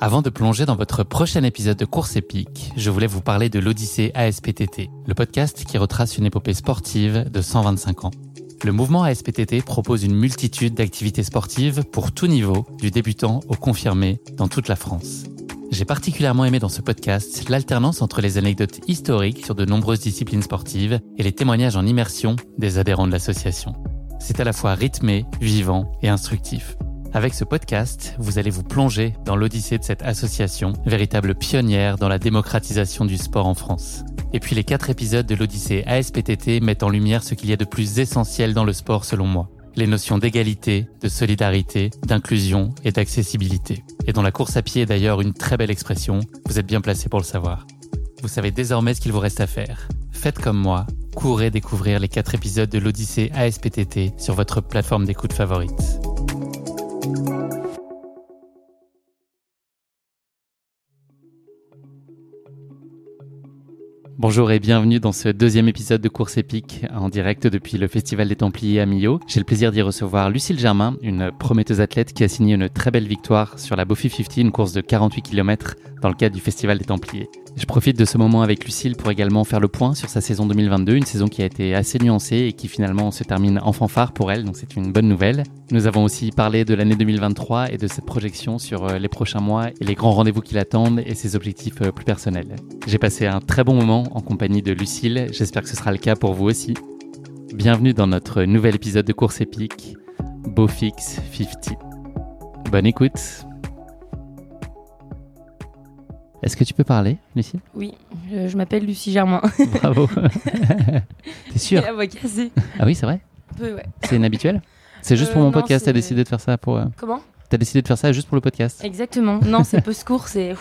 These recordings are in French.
Avant de plonger dans votre prochain épisode de Course épique, je voulais vous parler de l'Odyssée ASPTT, le podcast qui retrace une épopée sportive de 125 ans. Le mouvement ASPTT propose une multitude d'activités sportives pour tout niveau, du débutant au confirmé, dans toute la France. J'ai particulièrement aimé dans ce podcast l'alternance entre les anecdotes historiques sur de nombreuses disciplines sportives et les témoignages en immersion des adhérents de l'association. C'est à la fois rythmé, vivant et instructif. Avec ce podcast, vous allez vous plonger dans l'odyssée de cette association, véritable pionnière dans la démocratisation du sport en France. Et puis les 4 épisodes de l'Odyssée ASPTT mettent en lumière ce qu'il y a de plus essentiel dans le sport selon moi. Les notions d'égalité, de solidarité, d'inclusion et d'accessibilité. Et dont la course à pied est d'ailleurs une très belle expression, vous êtes bien placé pour le savoir. Vous savez désormais ce qu'il vous reste à faire. Faites comme moi, courez découvrir les 4 épisodes de l'Odyssée ASPTT sur votre plateforme d'écoute favorite. Bonjour et bienvenue dans ce deuxième épisode de Course épique en direct depuis le Festival des Templiers à Millau. J'ai le plaisir d'y recevoir Lucille Germain, une prometteuse athlète qui a signé une très belle victoire sur la Beaufy 50, une course de 48 km dans le cadre du Festival des Templiers. Je profite de ce moment avec Lucille pour également faire le point sur sa saison 2022, une saison qui a été assez nuancée et qui finalement se termine en fanfare pour elle, donc c'est une bonne nouvelle. Nous avons aussi parlé de l'année 2023 et de cette projection sur les prochains mois et les grands rendez-vous qui l'attendent et ses objectifs plus personnels. J'ai passé un très bon moment en compagnie de Lucille, j'espère que ce sera le cas pour vous aussi. Bienvenue dans notre nouvel épisode de Course épique, Beaufix 50. Bonne écoute. Est-ce que tu peux parler, Lucie ? Oui, je m'appelle Lucie Germain. Bravo. T'es sûre ? La voix cassée. Ah oui, c'est vrai ? Un peu, ouais. C'est inhabituel ? C'est juste pour mon podcast, c'est... t'as décidé de faire ça pour... Comment ? T'as décidé de faire ça juste pour le podcast ? Exactement. Non, c'est post-cours, c'est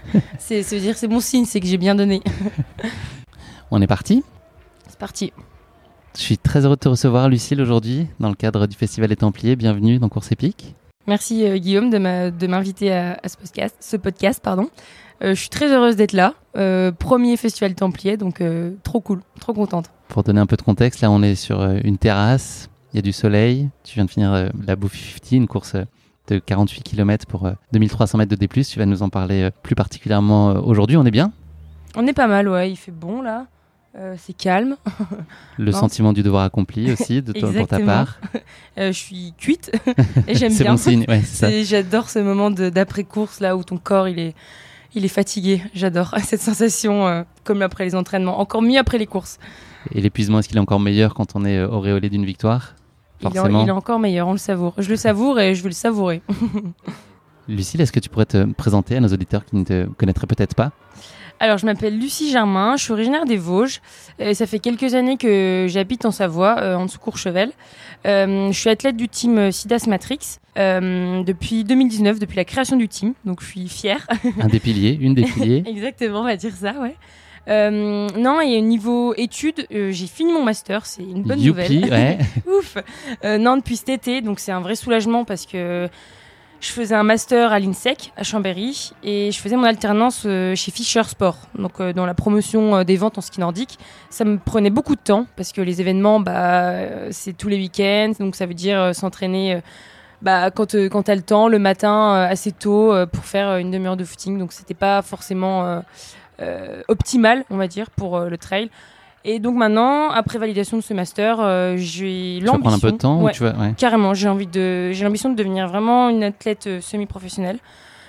bon signe, c'est que j'ai bien donné. On est parti ? C'est parti. Je suis très heureux de te recevoir, Lucille, aujourd'hui, dans le cadre du Festival des Templiers. Bienvenue dans Course épique. Merci Guillaume de m'inviter à ce podcast. Je suis très heureuse d'être là. Premier Festival Templier, donc trop cool, trop contente. Pour donner un peu de contexte, là on est sur une terrasse, il y a du soleil. Tu viens de finir la Beaufy 50, une course de 48 km pour 2300 mètres de D+. Tu vas nous en parler plus particulièrement aujourd'hui. On est bien ? On est pas mal, ouais. Il fait bon là. C'est calme. Le sentiment du devoir accompli aussi pour ta part. Je suis cuite et j'aime c'est bien. Bon signe, ouais, c'est ça. J'adore ce moment d'après-course là où ton corps il est fatigué. J'adore cette sensation comme après les entraînements. Encore mieux après les courses. Et l'épuisement, est-ce qu'il est encore meilleur quand on est auréolé d'une victoire ? Forcément. Il est encore meilleur, on le savoure. Je le savoure et je veux le savourer. Lucille, est-ce que tu pourrais te présenter à nos auditeurs qui ne te connaîtraient peut-être pas ? Alors, je m'appelle Lucie Germain, je suis originaire des Vosges. Ça fait quelques années que j'habite en Savoie, en dessous Courchevel. Je suis athlète du team Sidas Matrix depuis 2019, depuis la création du team. Donc, je suis fière. Une des piliers. Exactement, on va dire ça, ouais. Non, et au niveau études, j'ai fini mon master, c'est une bonne nouvelle. Ouais. Ouf. Non, depuis cet été, donc c'est un vrai soulagement parce que je faisais un master à l'INSEC, à Chambéry, et je faisais mon alternance chez Fischer Sport, donc dans la promotion des ventes en ski nordique. Ça me prenait beaucoup de temps, parce que les événements, c'est tous les week-ends, donc ça veut dire s'entraîner quand t'as le temps, le matin, assez tôt, pour faire une demi-heure de footing, donc c'était pas forcément optimal, on va dire, pour le trail. Et donc maintenant, après validation de ce master, j'ai l'ambition... Tu vas prendre un peu de temps ou tu vas... Ouais. Carrément, j'ai l'ambition de devenir vraiment une athlète semi-professionnelle.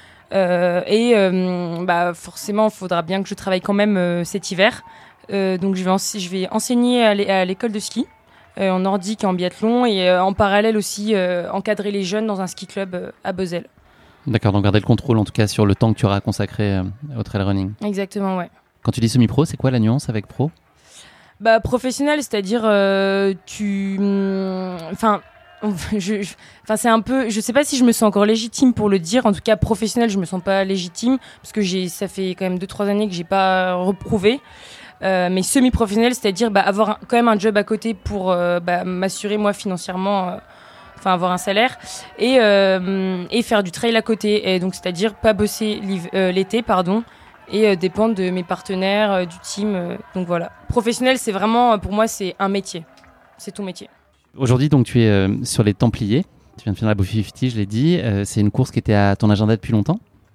Forcément, il faudra bien que je travaille quand même cet hiver. Donc je vais enseigner à l'école de ski, en nordique et en biathlon, et en parallèle aussi encadrer les jeunes dans un ski club à Beuzelle. D'accord, donc garder le contrôle en tout cas sur le temps que tu auras consacré au trail running. C'est ouais. Quand tu dis semi-pro, c'est quoi la nuance avec pro ? Professionnel, c'est-à-dire c'est un peu, je sais pas si je me sens encore légitime pour le dire. En tout cas, professionnel, je me sens pas légitime parce que ça fait quand même 2-3 années que j'ai pas reprouvé. Mais semi-professionnel, c'est-à-dire avoir quand même un job à côté pour m'assurer moi financièrement, avoir un salaire et faire du trail à côté. Et donc, c'est-à-dire pas bosser l'été, et dépendre de mes partenaires, du team. Donc voilà. Professionnel, c'est vraiment, pour moi, c'est un métier. C'est ton métier. Aujourd'hui, donc, tu es sur les Templiers. Tu viens de finir la Beaufy 50, je l'ai dit. C'est une course qui était à ton agenda depuis longtemps ?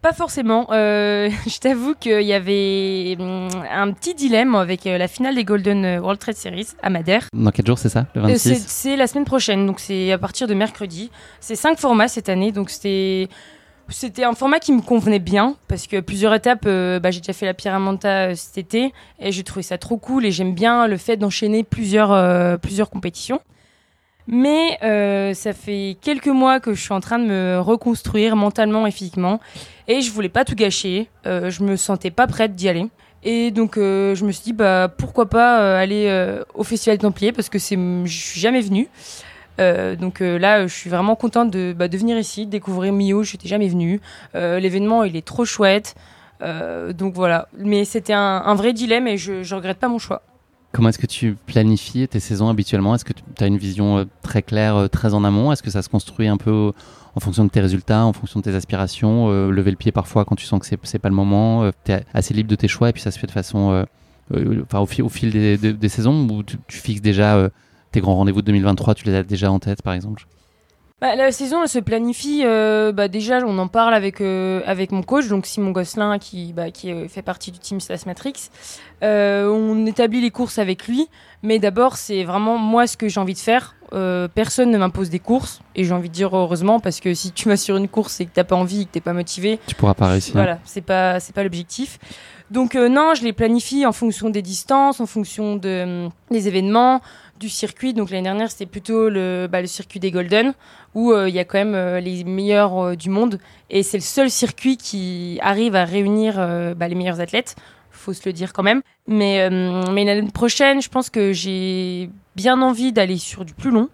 Pas forcément. Je t'avoue qu'il y avait un petit dilemme avec la finale des Golden World Trade Series à Madère. Dans quel jour c'est ça? Le 26? C'est la semaine prochaine, donc c'est à partir de mercredi. C'est 5 formats cette année, donc c'était un format qui me convenait bien parce que plusieurs étapes, j'ai déjà fait la Pyramenta cet été et j'ai trouvé ça trop cool et j'aime bien le fait d'enchaîner plusieurs compétitions. Mais ça fait quelques mois que je suis en train de me reconstruire mentalement et physiquement et je voulais pas tout gâcher. Je me sentais pas prête d'y aller. Et donc je me suis dit pourquoi pas aller au Festival des Templiers parce que je suis jamais venue. Donc là, je suis vraiment contente de venir ici, de découvrir Millau. Je n'étais jamais venue. L'événement, il est trop chouette. Donc voilà. Mais c'était un vrai dilemme et je regrette pas mon choix. Comment est-ce que tu planifies tes saisons habituellement? Est-ce que tu as une vision très claire, très en amont? Est-ce que ça se construit un peu en fonction de tes résultats, en fonction de tes aspirations? Lever le pied parfois quand tu sens que c'est pas le moment? Tu es assez libre de tes choix et puis ça se fait de façon au fil des saisons, ou tu fixes déjà tes grands rendez-vous de 2023, tu les as déjà en tête par exemple? La saison elle se planifie, déjà on en parle avec mon coach, donc Simon Gosselin qui fait partie du team Slas Matrix. On établit les courses avec lui, mais d'abord c'est vraiment moi ce que j'ai envie de faire. Personne ne m'impose des courses et j'ai envie de dire heureusement, parce que si tu vas sur une course et que t'as pas envie et que t'es pas motivé, tu pourras pas réussir. Voilà, c'est pas l'objectif. Donc non, je les planifie en fonction des distances, en fonction des événements, du circuit. Donc l'année dernière c'était plutôt le circuit des Golden où il y a quand même les meilleurs du monde et c'est le seul circuit qui arrive à réunir les meilleurs athlètes, faut se le dire quand même. Mais l'année prochaine, je pense que j'ai bien envie d'aller sur du plus long,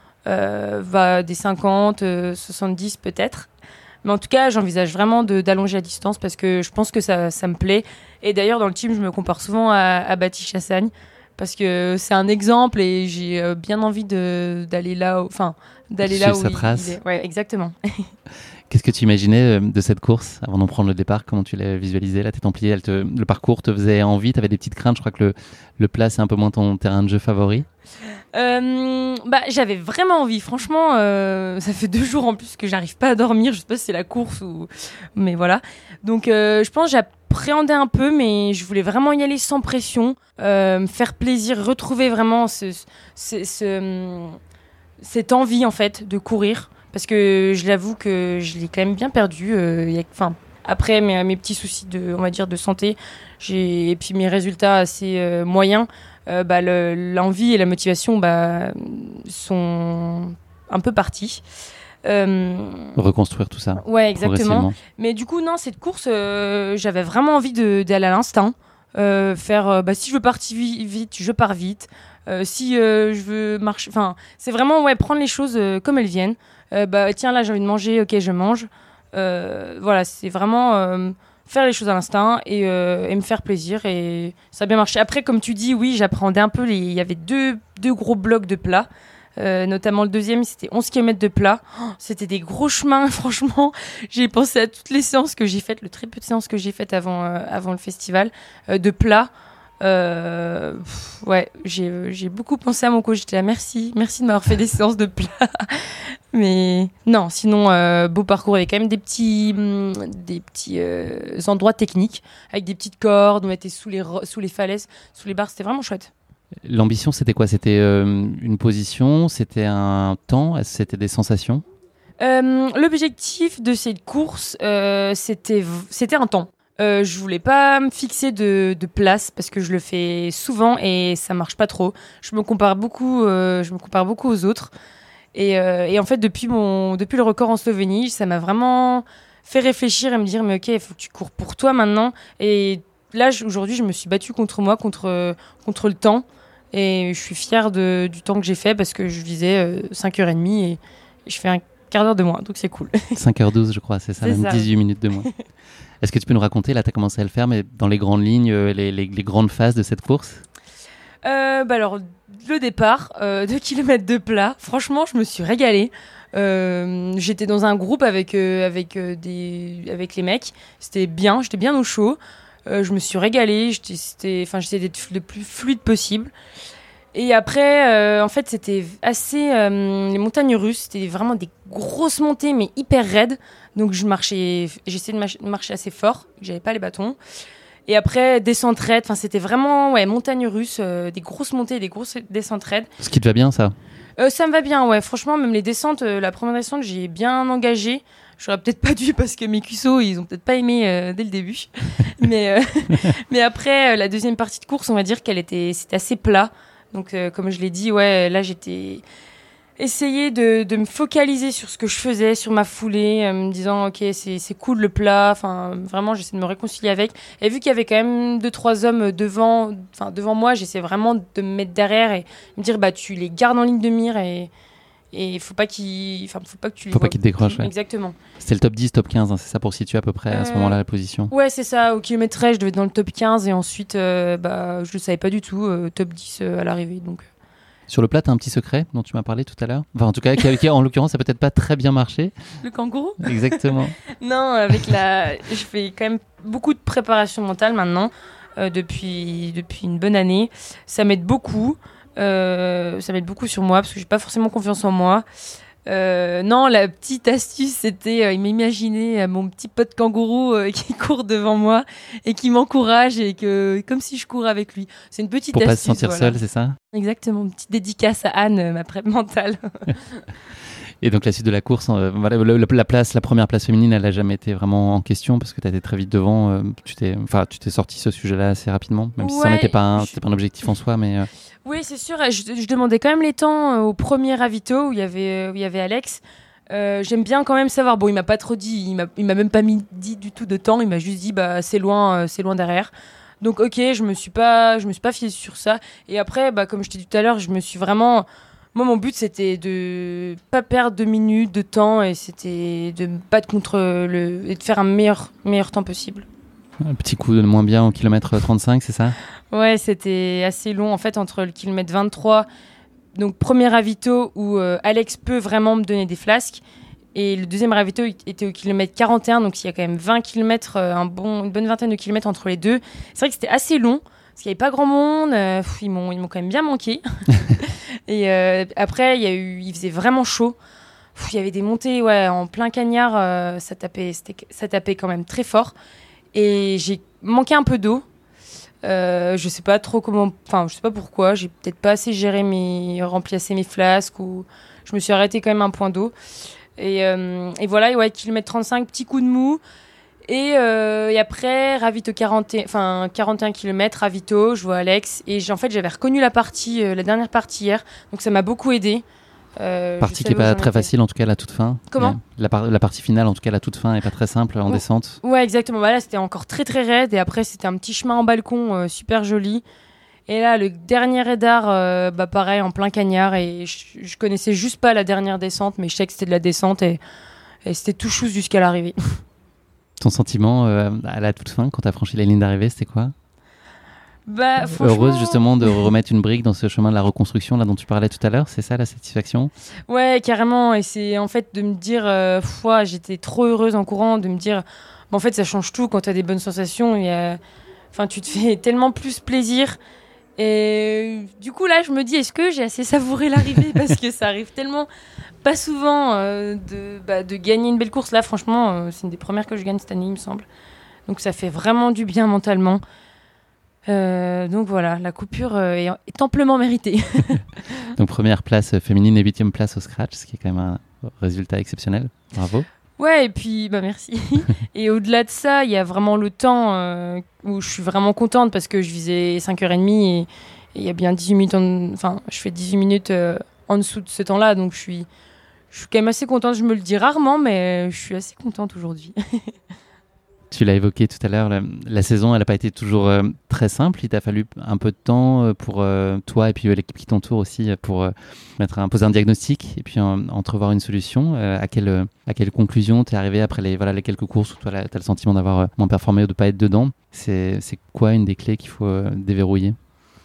des 50, 70 peut-être. Mais en tout cas, j'envisage vraiment d'allonger la distance parce que je pense que ça me plaît. Et d'ailleurs, dans le team, je me compare souvent à Baptiste Chassagne parce que c'est un exemple et j'ai bien envie d'aller là où il est. Ouais, exactement. Qu'est-ce que tu imaginais de cette course avant d'en prendre le départ? Comment tu l'as visualisé, là, tes Templiers? Le parcours te faisait envie? Tu avais des petites craintes? Je crois que le plat, c'est un peu moins ton terrain de jeu favori. J'avais vraiment envie. Franchement, ça fait 2 jours en plus que j'arrive pas à dormir. Je sais pas si c'est la course mais voilà. Donc, je pense que j'appréhendais un peu, mais je voulais vraiment y aller sans pression, me faire plaisir, retrouver vraiment cette envie en fait de courir. Parce que je l'avoue que je l'ai quand même bien perdu. Après mes petits soucis de santé, et puis mes résultats assez moyens, l'envie et la motivation sont un peu partis. Reconstruire tout ça. Ouais, exactement. Mais du coup, non, cette course, j'avais vraiment envie d'aller à l'instinct. Si je veux partir vite, je pars vite. Si je veux marcher, c'est vraiment prendre les choses comme elles viennent. Tiens, là j'ai envie de manger, ok, je mange. C'est vraiment faire les choses à l'instinct et me faire plaisir, et ça a bien marché. Après, comme tu dis, oui, j'appréhendais un peu. Il y avait deux gros blocs de plats, notamment le deuxième, c'était 11 km de plats. C'était des gros chemins, franchement. J'ai pensé à toutes les séances que j'ai faites, le très peu de séances que j'ai faites avant le festival, de plats. J'ai beaucoup pensé à mon coach. J'étais là, merci de m'avoir fait des séances de plats. Mais non, sinon beau parcours avec quand même des petits endroits techniques avec des petites cordes. On était sous les falaises, sous les barres. C'était vraiment chouette. L'ambition, c'était quoi? C'était une position? C'était un temps? C'était des sensations? L'objectif de cette course, c'était un temps. Je voulais pas me fixer de place parce que je le fais souvent et ça marche pas trop. Je me compare beaucoup aux autres. Et en fait, depuis le record en Slovénie, ça m'a vraiment fait réfléchir et me dire, mais ok, il faut que tu cours pour toi maintenant. Et là, aujourd'hui, je me suis battue contre moi, contre le temps. Et je suis fière du temps que j'ai fait parce que je visais 5h30 et je fais un quart d'heure de moins. Donc c'est cool. 5h12, je crois, c'est ça, même 18 minutes de moins. Est-ce que tu peux nous raconter, là, tu as commencé à le faire, mais dans les grandes lignes, les grandes phases de cette course? Alors, le départ, 2 km de plat. Franchement, je me suis régalée. J'étais dans un groupe avec les mecs. C'était bien, j'étais bien au chaud. Je me suis régalée. J'essayais d'être le plus fluide possible. Et après, en fait, c'était assez... les montagnes russes, c'était vraiment des grosses montées, mais hyper raides. Donc j'essayais de marcher assez fort, j'avais pas les bâtons. Et après, descente raide, enfin c'était vraiment montagne russe, des grosses montées, des grosses descentes raides. Ce qui te va bien, ça? Ça me va bien, ouais. Franchement, même les descentes, la première descente, j'ai bien engagé. J'aurais peut-être pas dû parce que mes cuissots, ils ont peut-être pas aimé dès le début. mais après, la deuxième partie de course, on va dire c'était assez plat. Donc, comme je l'ai dit, là, j'étais essayer de me focaliser sur ce que je faisais, sur ma foulée, me disant ok c'est cool le plat, enfin vraiment j'essaie de me réconcilier avec. Et vu qu'il y avait quand même 2-3 hommes devant moi, j'essaie vraiment de me mettre derrière et me dire bah tu les gardes en ligne de mire et faut pas que tu les te décrochent. Ouais. Exactement. C'était le top 10, top 15, hein, c'est ça pour situer à peu près à ce moment-là la position. Ouais, c'est ça, au kilomètre 13, je devais être dans le top 15 et ensuite je le savais pas du tout, top 10 à l'arrivée donc. Sur le plat, tu as un petit secret dont tu m'as parlé tout à l'heure. Enfin, en tout cas, qui en l'occurrence, ça n'a peut-être pas très bien marché. Le kangourou ? Exactement. Non, je fais quand même beaucoup de préparation mentale maintenant, depuis une bonne année. Ça m'aide beaucoup. Ça m'aide beaucoup sur moi parce que j'ai pas forcément confiance en moi. Non, la petite astuce, c'était m'imaginer mon petit pote kangourou qui court devant moi et qui m'encourage et comme si je courais avec lui. C'est une petite astuce. Pour pas se sentir seul, c'est ça ? Exactement, une petite dédicace à Anne, ma prep mentale. Et donc la suite de la course, la première place féminine, elle n'a jamais été vraiment en question parce que tu as été très vite devant. Tu t'es sorti ce sujet-là assez rapidement, même si ça n'était pas un objectif en soi, mais. Oui, c'est sûr. Je demandais quand même les temps au premier ravito où il y avait Alex. J'aime bien quand même savoir. Bon, il m'a pas trop dit. Il m'a même pas dit du tout de temps. Il m'a juste dit bah c'est loin derrière. Donc ok, je me suis pas fiée sur ça. Et après, bah comme je t'ai dit tout à l'heure, je me suis vraiment. Moi, mon but c'était de pas perdre 2 minutes de temps et c'était de me battre contre et de faire un meilleur temps possible. Un petit coup de moins bien au kilomètre 35, c'est ça ? Ouais, c'était assez long en fait entre le kilomètre 23, donc premier ravito où Alex peut vraiment me donner des flasques, et le deuxième ravito était au kilomètre 41, donc il y a quand même 20 km, une bonne vingtaine de kilomètres entre les deux. C'est vrai que c'était assez long parce qu'il n'y avait pas grand monde, ils m'ont quand même bien manqué. Et après il faisait vraiment chaud. Il y avait des montées en plein cagnard, ça tapait quand même très fort et j'ai manqué un peu d'eau. Je sais pas trop je sais pas pourquoi, j'ai peut-être pas assez rempli assez mes flasques, ou je me suis arrêtée quand même à un point d'eau. Et voilà, kilomètre 35, petit coup de mou. Et après, ravito 41 km, ravito, je vois Alex. Et en fait, j'avais reconnu la dernière partie hier, donc ça m'a beaucoup aidé. Partie qui n'est pas très facile, en tout cas à la toute fin. Comment ? La partie finale, en tout cas à la toute fin, n'est pas très simple en descente. Ouais, exactement. Là, c'était encore très très raide. Et après, c'était un petit chemin en balcon super joli. Et là, le dernier raidard, pareil, en plein cagnard. Et je connaissais juste pas la dernière descente, mais je sais que c'était de la descente. Et c'était tout chousse jusqu'à l'arrivée. Ton sentiment à la toute fin, quand tu as franchi la ligne d'arrivée, c'était quoi ? Heureuse justement de remettre une brique dans ce chemin de la reconstruction là dont tu parlais tout à l'heure, c'est ça la satisfaction ? Ouais, carrément. Et c'est en fait de me dire, j'étais trop heureuse en courant, de me dire, en fait ça change tout quand tu as des bonnes sensations. Tu te fais tellement plus plaisir. Et du coup là je me dis, est-ce que j'ai assez savouré l'arrivée, parce que ça arrive tellement pas souvent de gagner une belle course. Là franchement c'est une des premières que je gagne cette année, il me semble. Donc ça fait vraiment du bien mentalement. Donc voilà, la coupure est amplement méritée. Donc première place féminine et 8e place au scratch, ce qui est quand même un résultat exceptionnel. Bravo. Ouais, et puis merci. Et au-delà de ça, il y a vraiment le temps où je suis vraiment contente, parce que je visais 5h30 et il y a bien 18 minutes je fais 18 minutes en dessous de ce temps-là, donc je suis quand même assez contente. Je me le dis rarement, mais je suis assez contente aujourd'hui. Tu l'as évoqué tout à l'heure, la saison, elle n'a pas été toujours très simple. Il t'a fallu un peu de temps pour toi et puis l'équipe qui t'entoure aussi pour poser un diagnostic et puis entrevoir une solution. À quelle conclusion t'es arrivé après les quelques courses où toi t'as le sentiment d'avoir moins performé ou de ne pas être dedans ? C'est quoi une des clés qu'il faut déverrouiller ?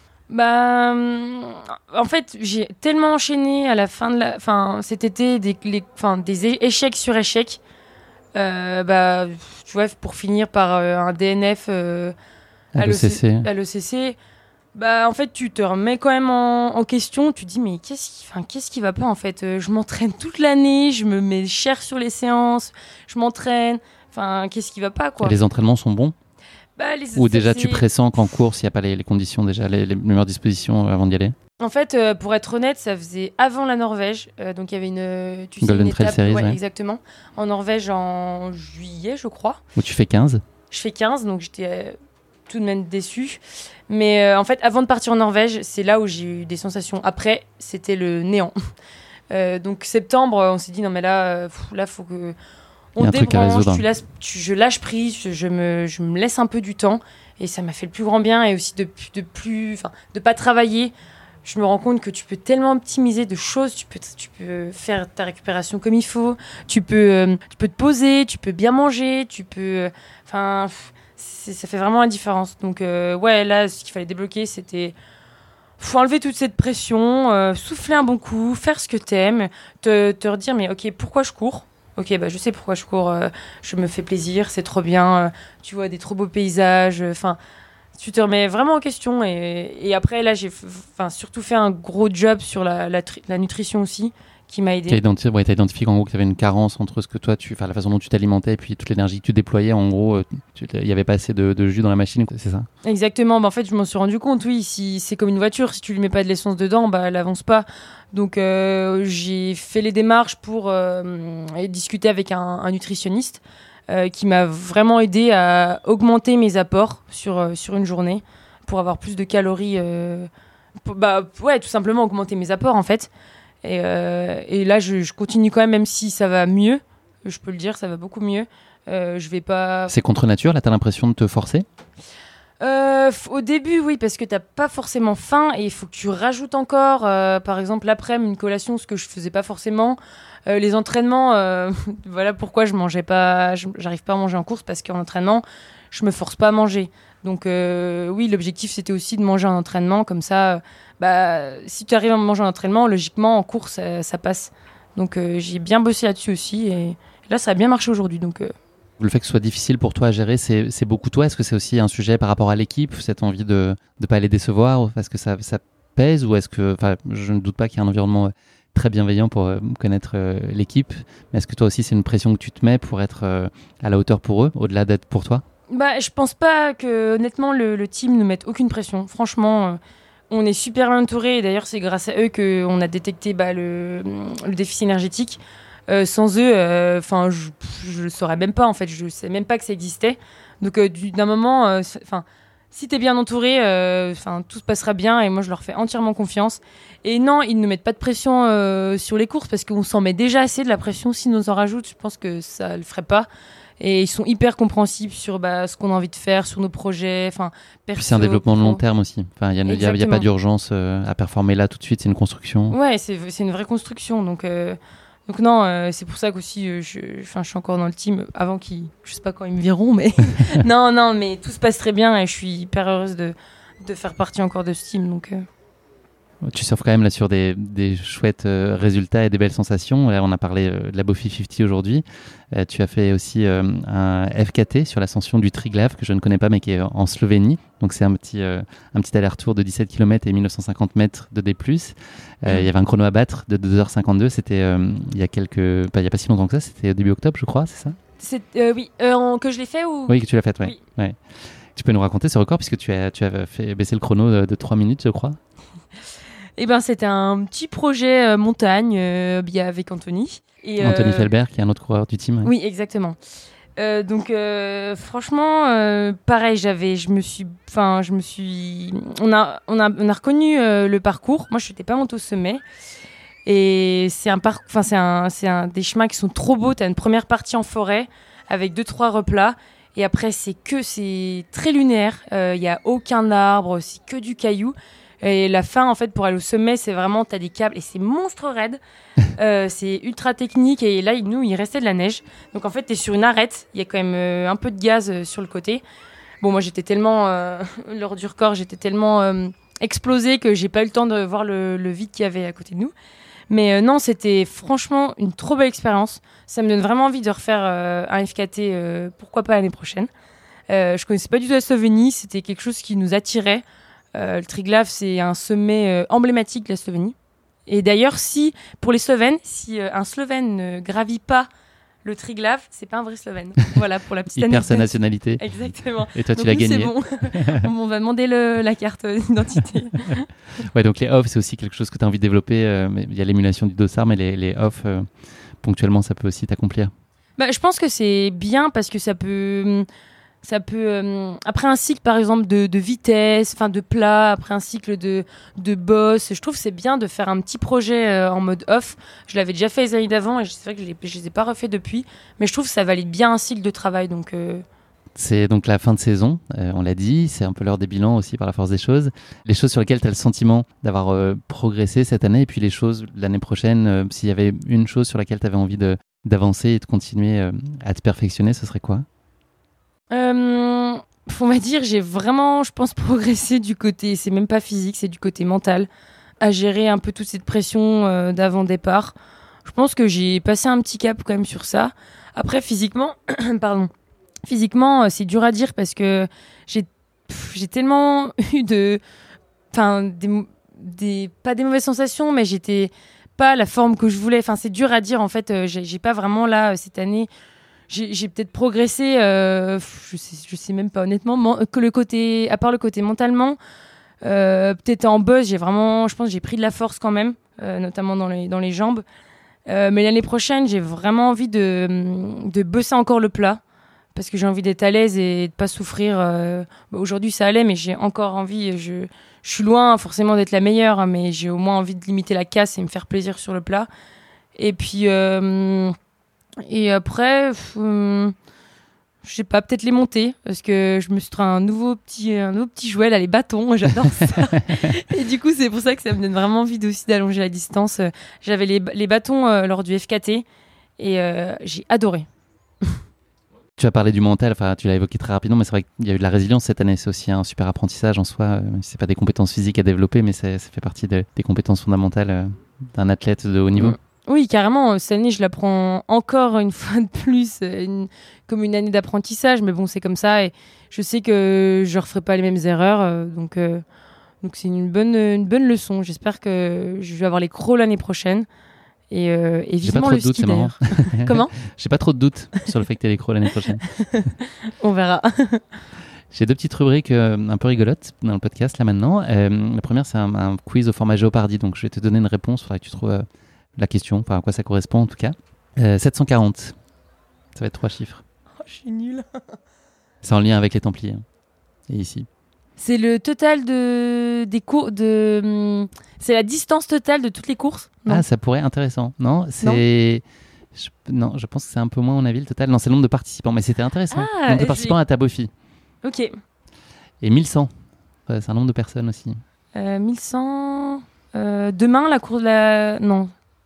En fait, j'ai tellement enchaîné à la fin cet été des échecs sur échecs. Tu vois, pour finir par un DNF à l'ECC, Bah, en fait, tu te remets quand même en question. Tu te dis, mais qu'est-ce qui va pas, en fait? Je m'entraîne toute l'année, je me mets cher sur les séances, je m'entraîne. Enfin, qu'est-ce qui va pas, quoi? Et les entraînements sont bons? Bah, Ou déjà tu pressens qu'en course, il n'y a pas les conditions, déjà les meilleures dispositions avant d'y aller? En fait, pour être honnête, ça faisait avant la Norvège. Donc, il y avait Golden Trail Series, ouais, ouais. exactement. En Norvège, en juillet, je crois. Où tu fais 15? Je fais 15, donc j'étais tout de même déçue. Mais en fait, avant de partir en Norvège, c'est là où j'ai eu des sensations. Après, c'était le néant. Donc, septembre, on s'est dit, non, mais là, faut que... On débranche, je lâche prise, je me laisse un peu du temps. Et ça m'a fait le plus grand bien. Et aussi de pas travailler. Je me rends compte que tu peux tellement optimiser de choses. Tu peux faire ta récupération comme il faut. Tu peux te poser, tu peux bien manger. Ça fait vraiment la différence. Donc, ouais, là, ce qu'il fallait débloquer, c'était... Faut enlever toute cette pression, souffler un bon coup, faire ce que t'aimes, te redire, mais ok, pourquoi je cours? Ok, bah je sais pourquoi je cours, je me fais plaisir, c'est trop bien, tu vois des trop beaux paysages, tu te remets vraiment en question. Et après, là, j'ai surtout fait un gros job sur la nutrition aussi, qui m'a aidé. T'as identifié qu'en gros, que tu avais une carence entre la façon dont tu t'alimentais et puis toute l'énergie que tu déployais. En gros, il n'y avait pas assez de jus dans la machine, c'est ça? Exactement. Bah, en fait, je m'en suis rendu compte, oui. Si c'est comme une voiture, si tu lui mets pas de l'essence dedans, bah, elle avance pas. Donc, j'ai fait les démarches pour discuter avec un nutritionniste qui m'a vraiment aidé à augmenter mes apports sur une journée pour avoir plus de calories. Tout simplement augmenter mes apports, en fait. Et là, je continue quand même si ça va mieux. Je peux le dire, ça va beaucoup mieux. Je vais pas... C'est contre nature, là, t'as l'impression de te forcer? Au début, oui, parce que t'as pas forcément faim et il faut que tu rajoutes encore. Par exemple, l'après-midi, une collation, ce que je faisais pas forcément. Les entraînements, voilà pourquoi j'arrive pas à manger en course, parce qu'en entraînement, je me force pas à manger. Donc oui, l'objectif, c'était aussi de manger en entraînement, comme ça, si tu arrives à manger en entraînement, logiquement, en course, ça passe. Donc j'ai bien bossé là-dessus aussi, et là, ça a bien marché aujourd'hui. Donc, Le fait que ce soit difficile pour toi à gérer, c'est beaucoup toi? Est-ce que c'est aussi un sujet par rapport à l'équipe, cette envie de ne pas les décevoir? Est-ce que ça pèse, ou est-ce que... je ne doute pas qu'il y a un environnement très bienveillant pour connaître l'équipe, mais est-ce que toi aussi, c'est une pression que tu te mets pour être à la hauteur pour eux, au-delà d'être pour toi? Je pense pas que, honnêtement, le team ne mette aucune pression. Franchement, on est super bien entourés. Et d'ailleurs, c'est grâce à eux qu'on a détecté le déficit énergétique. Sans eux, je saurais même pas, en fait. Je sais même pas que ça existait. Donc, d'un moment, si t'es bien entouré, tout se passera bien. Et moi, je leur fais entièrement confiance. Et non, ils ne mettent pas de pression sur les courses, parce qu'on s'en met déjà assez de la pression. Si nous en rajoute, je pense que ça le ferait pas. Et ils sont hyper compréhensibles sur ce qu'on a envie de faire, sur nos projets. Puis c'est un développement de long terme aussi. Il n'y a pas d'urgence à performer là tout de suite, c'est une construction. Ouais, c'est une vraie construction. Donc non, c'est pour ça qu'aussi je suis encore dans le team avant je sais pas quand ils me verront, mais non, mais tout se passe très bien et je suis hyper heureuse de faire partie encore de ce team. Donc tu surfes quand même là sur des chouettes résultats et des belles sensations. On a parlé de la Bofi 50 aujourd'hui. Tu as fait aussi un FKT sur l'ascension du Triglav, que je ne connais pas, mais qui est en Slovénie. Donc c'est un petit aller-retour de 17 km et 1950 mètres de D+. Il y avait un chrono à battre de 2h52. C'était il y a pas si longtemps que ça. C'était au début octobre, je crois, c'est ça? Oui, que je l'ai fait ou... Oui, que tu l'as fait, ouais. Oui. Ouais. Tu peux nous raconter ce record, puisque tu as fait baisser le chrono de 3 minutes, je crois. C'était un petit projet montagne avec Anthony. Anthony Felbert, qui est un autre coureur du team. Oui, exactement. Franchement, pareil, on a reconnu le parcours. Moi, je n'étais pas montée au sommet. Et c'est des chemins qui sont trop beaux. Tu as une première partie en forêt avec 2-3 replats. Et après, c'est très lunaire. Il n'y a aucun arbre, c'est que du caillou. Et la fin, en fait, pour aller au sommet, c'est vraiment, t'as des câbles et c'est monstre raide. C'est ultra technique. Et là, il restait de la neige. Donc, en fait, t'es sur une arête. Il y a quand même un peu de gaz sur le côté. Bon, moi, j'étais tellement, lors du record, j'étais tellement explosée que j'ai pas eu le temps de voir le vide qu'il y avait à côté de nous. Mais non, c'était franchement une trop belle expérience. Ça me donne vraiment envie de refaire un FKT, pourquoi pas l'année prochaine. Je connaissais pas du tout la Slovénie. C'était quelque chose qui nous attirait. Le Triglav, c'est un sommet emblématique de la Slovénie. Et d'ailleurs, pour les Slovènes, si un Slovène ne gravit pas le Triglav, c'est pas un vrai Slovène. Voilà, pour la petite anecdote. Il perd sa anecdote. nationalité. Exactement. Et toi, tu l'as gagné. C'est bon. On va demander la carte d'identité. Ouais, donc les off, c'est aussi quelque chose que tu as envie de développer. Il y a l'émulation du dossard, mais les off, ponctuellement, ça peut aussi t'accomplir. Je pense que c'est bien parce que ça peut après un cycle par exemple de vitesse, enfin de plat, après un cycle de boss, je trouve que c'est bien de faire un petit projet en mode off. Je l'avais déjà fait les années d'avant et c'est vrai que je les ai pas refait depuis, mais je trouve que ça valide bien un cycle de travail. Donc C'est donc la fin de saison, on l'a dit, c'est un peu l'heure des bilans aussi par la force des choses. Les choses sur lesquelles tu as le sentiment d'avoir progressé cette année, et puis les choses l'année prochaine, s'il y avait une chose sur laquelle tu avais envie d'avancer et de continuer à te perfectionner, ce serait quoi ? On va dire, j'ai vraiment, je pense, progressé du côté, c'est même pas physique, c'est du côté mental, à gérer un peu toute cette pression d'avant-départ. Je pense que j'ai passé un petit cap quand même sur ça. Après, physiquement, c'est dur à dire parce que j'ai tellement eu pas des mauvaises sensations, mais j'étais pas la forme que je voulais. Enfin, c'est dur à dire en fait. J'ai pas vraiment là cette année. J'ai peut-être progressé, je sais même pas honnêtement, à part le côté mentalement, peut-être en buzz, je pense que j'ai pris de la force quand même, notamment dans les jambes. Mais l'année prochaine, j'ai vraiment envie de bosser encore le plat, parce que j'ai envie d'être à l'aise et de pas souffrir. Aujourd'hui, ça allait, mais j'ai encore envie, je suis loin forcément d'être la meilleure, mais j'ai au moins envie de limiter la casse et me faire plaisir sur le plat. Et puis... Et après, je sais pas, peut-être les monter, parce que je me suis trouvé un nouveau petit jouet, là, les bâtons, j'adore ça. Et du coup, c'est pour ça que ça me donne vraiment envie aussi d'allonger la distance. J'avais les bâtons lors du FKT, et j'ai adoré. Tu as parlé du mental, enfin tu l'as évoqué très rapidement, mais c'est vrai qu'il y a eu de la résilience cette année, c'est aussi un super apprentissage en soi. C'est pas des compétences physiques à développer, mais ça fait partie des compétences fondamentales d'un athlète de haut niveau. Oui, carrément. Cette année, je la prends encore une fois de plus comme une année d'apprentissage. Mais bon, c'est comme ça. Et je sais que je ne referai pas les mêmes erreurs. Donc c'est une bonne leçon. J'espère que je vais avoir les crocs l'année prochaine. Et vivement le ski, d'ailleurs. Comment ? J'ai pas trop de doutes sur le fait que tu aies les crocs l'année prochaine. On verra. J'ai deux petites rubriques un peu rigolotes dans le podcast là maintenant. La première, c'est un quiz au format Jeopardy. Donc je vais te donner une réponse. Il faudra que tu trouves... la question, enfin à quoi ça correspond en tout cas. 740, ça va être 3 chiffres. Oh, je suis nulle. C'est en lien avec les Templiers. Et ici. C'est le total des cours c'est la distance totale de toutes les courses. Non. Ah, ça pourrait être intéressant. Non, c'est... Non, je pense que c'est un peu moins à mon avis le total. Non, c'est le nombre de participants, mais c'était intéressant. Le nombre de participants à Tabofi. Ok. Et 1100, c'est un nombre de personnes aussi. 1100... demain, la course de la... Non.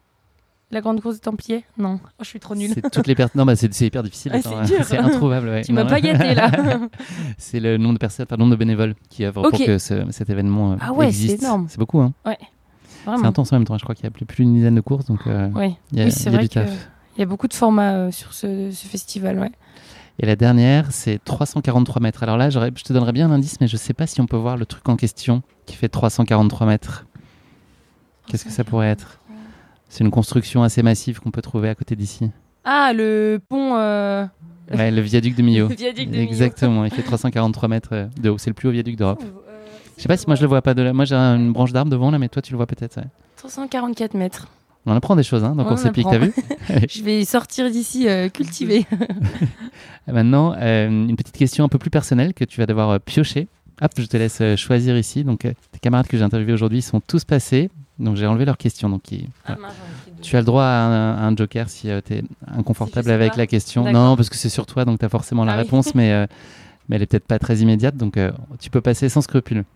La grande course des Templiers ? Non. Oh, je suis trop nulle. C'est toutes les personnes. Non, c'est hyper difficile. Ah, c'est dur. C'est introuvable. Ouais. Tu m'as pas gâté là. C'est le nombre de personnes, le nombre de bénévoles qui œuvrent pour que cet événement existe. C'est énorme. C'est beaucoup. Hein. Ouais. Vraiment. C'est intense en même temps. Je crois qu'il y a plus d'une dizaine de courses. Donc, oui, c'est vrai qu'il y a beaucoup de formats sur ce festival. Ouais. Et la dernière, c'est 343 mètres. Alors là, je te donnerais bien un indice, mais je ne sais pas si on peut voir le truc en question qui fait 343 mètres. Qu'est-ce que ça pourrait être ? C'est une construction assez massive qu'on peut trouver à côté d'ici. Ah, le pont... Ouais, le viaduc de Millau. Le viaduc de Millau. Exactement, il fait 343 mètres de haut. C'est le plus haut viaduc d'Europe. Je sais pas si moi je le vois pas de là. Moi j'ai une branche d'arbre devant là, mais toi tu le vois peut-être. Ouais. 344 mètres. On apprend des choses dans Course Épique, t'as vu ? Je vais sortir d'ici cultivé. Maintenant, une petite question un peu plus personnelle que tu vas devoir piocher. Hop, je te laisse choisir ici. Donc tes camarades que j'ai interviewés aujourd'hui sont tous passés. Donc j'ai enlevé leurs questions. Donc tu as le droit à un joker si tu es inconfortable avec la question. D'accord. Non, parce que c'est sur toi, donc tu as forcément la réponse, mais elle est peut-être pas très immédiate. Donc tu peux passer sans scrupule.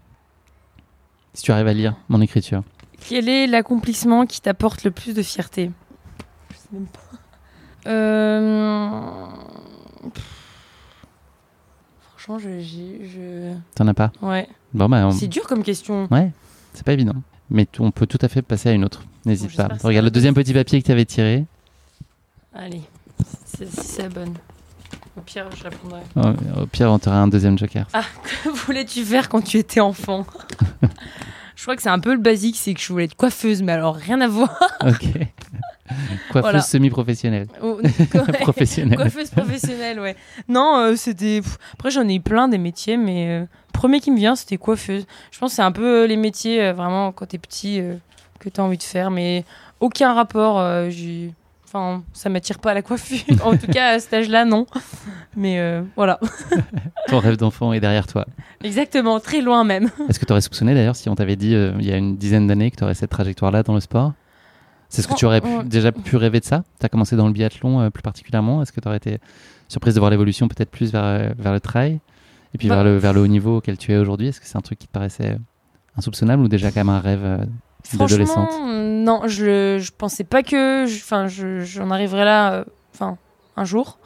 Si tu arrives à lire mon écriture. Quel est l'accomplissement qui t'apporte le plus de fierté ? Je sais même pas. Franchement, T'en as pas ? Ouais. Bon, c'est dur comme question. Ouais, c'est pas évident. Mais on peut tout à fait passer à une autre. N'hésite pas. Regarde le deuxième petit papier que tu avais tiré. Allez, si c'est la bonne. Au pire, je répondrai. Au pire, on t'aura un deuxième joker. Ah, que voulais-tu faire quand tu étais enfant? Je crois que c'est un peu le basique, c'est que je voulais être coiffeuse, mais alors rien à voir. Ok. Coiffeuse Voilà. semi-professionnelle. Oh, Professionnelle. Coiffeuse professionnelle, ouais. Non, c'était... Après, j'en ai eu plein des métiers, mais premier qui me vient, c'était coiffeuse. Je pense que c'est un peu les métiers, vraiment, quand t'es petit, que t'as envie de faire, mais aucun rapport. Enfin, ça m'attire pas à la coiffure. En tout cas, à cet âge-là, non. Mais voilà. Ton rêve d'enfant est derrière toi. Exactement, très loin même. Est-ce que tu aurais soupçonné d'ailleurs si on t'avait dit il y a une dizaine d'années que tu aurais cette trajectoire-là dans le sport? C'est ce que tu aurais déjà pu rêver de ça? Tu as commencé dans le biathlon plus particulièrement. Est-ce que tu aurais été surprise de voir l'évolution peut-être plus vers le trail et puis vers le haut niveau auquel tu es aujourd'hui? Est-ce que c'est un truc qui te paraissait insoupçonnable ou déjà quand même un rêve d'adolescente? Franchement, non, je pensais pas que j'en arriverais là un jour.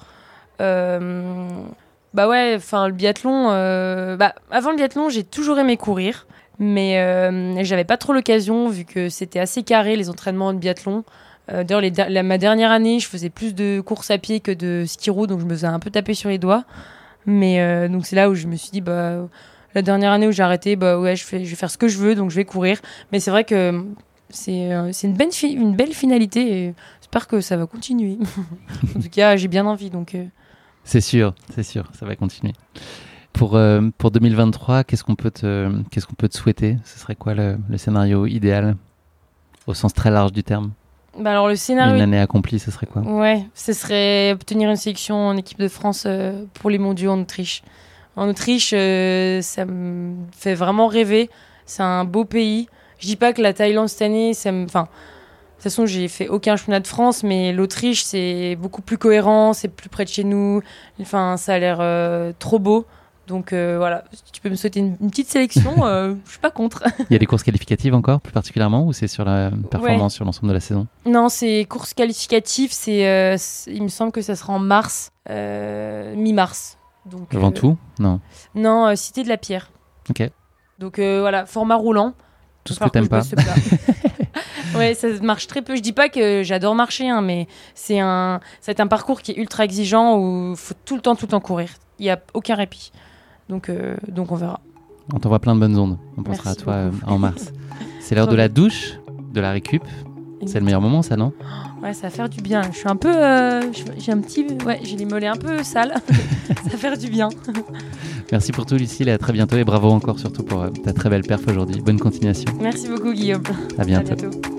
Bah ouais, le biathlon, avant le biathlon, j'ai toujours aimé courir, mais j'avais pas trop l'occasion vu que c'était assez carré les entraînements de biathlon. D'ailleurs, ma dernière année, je faisais plus de course à pied que de ski roue, donc je me faisais un peu taper sur les doigts. Mais donc c'est là où je me suis dit, la dernière année où j'ai arrêté, ouais, je vais faire ce que je veux, donc je vais courir. Mais c'est vrai que c'est une belle finalité et j'espère que ça va continuer. En tout cas, j'ai bien envie, donc... C'est sûr, ça va continuer. Pour 2023, qu'est-ce qu'on peut te souhaiter? Ce serait quoi le scénario idéal, au sens très large du terme? Alors le scénario... Une année accomplie, ce serait quoi? Ouais, ce serait obtenir une sélection en équipe de France pour les mondiaux en Autriche. En Autriche, ça me fait vraiment rêver. C'est un beau pays. Je dis pas que la Thaïlande cette année, de toute façon, j'ai fait aucun championnat de France, mais l'Autriche, c'est beaucoup plus cohérent, c'est plus près de chez nous. Enfin, ça a l'air trop beau. Donc voilà, si tu peux me souhaiter une petite sélection, je suis pas contre. Il y a des courses qualificatives encore, plus particulièrement, ou c'est sur la performance sur l'ensemble de la saison? Non, c'est courses qualificatives. Il me semble que ça sera en mars, mi-mars. Donc, Ventoux? Non. Non, Cité de la Pierre. Ok. Donc voilà, format roulant. Tout ce que t'aimes pas. Ouais, ça marche très peu. Je dis pas que j'adore marcher, hein, mais ça va être un parcours qui est ultra exigeant où il faut tout le temps courir. Il n'y a aucun répit. Donc on verra. On t'envoie plein de bonnes ondes. On pensera à toi en mars. C'est l'heure de la douche, de la récup. C'est le meilleur moment, ça, non? Ouais, ça va faire du bien. Je suis un peu... j'ai les mollets un peu sales. Ça va faire du bien. Merci pour tout, Lucille, et à très bientôt. Et bravo encore, surtout pour ta très belle perf aujourd'hui. Bonne continuation. Merci beaucoup, Guillaume. À bientôt.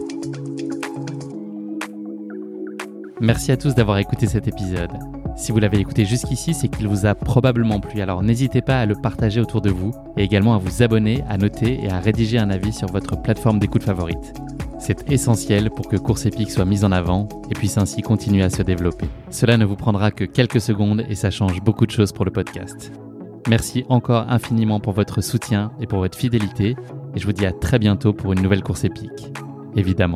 Merci à tous d'avoir écouté cet épisode. Si vous l'avez écouté jusqu'ici, c'est qu'il vous a probablement plu. Alors n'hésitez pas à le partager autour de vous et également à vous abonner, à noter et à rédiger un avis sur votre plateforme d'écoute favorite. C'est essentiel pour que Course Épique soit mise en avant et puisse ainsi continuer à se développer. Cela ne vous prendra que quelques secondes et ça change beaucoup de choses pour le podcast. Merci encore infiniment pour votre soutien et pour votre fidélité et je vous dis à très bientôt pour une nouvelle Course Épique. Évidemment.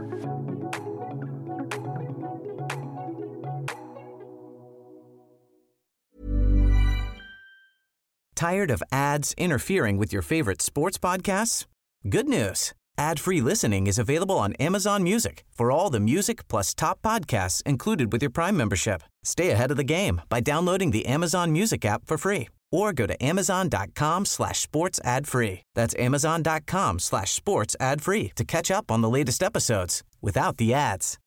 Tired of ads interfering with your favorite sports podcasts? Good news. Ad-free listening is available on Amazon Music for all the music plus top podcasts included with your Prime membership. Stay ahead of the game by downloading the Amazon Music app for free or go to amazon.com/sports ad free. That's amazon.com/sports ad free to catch up on the latest episodes without the ads.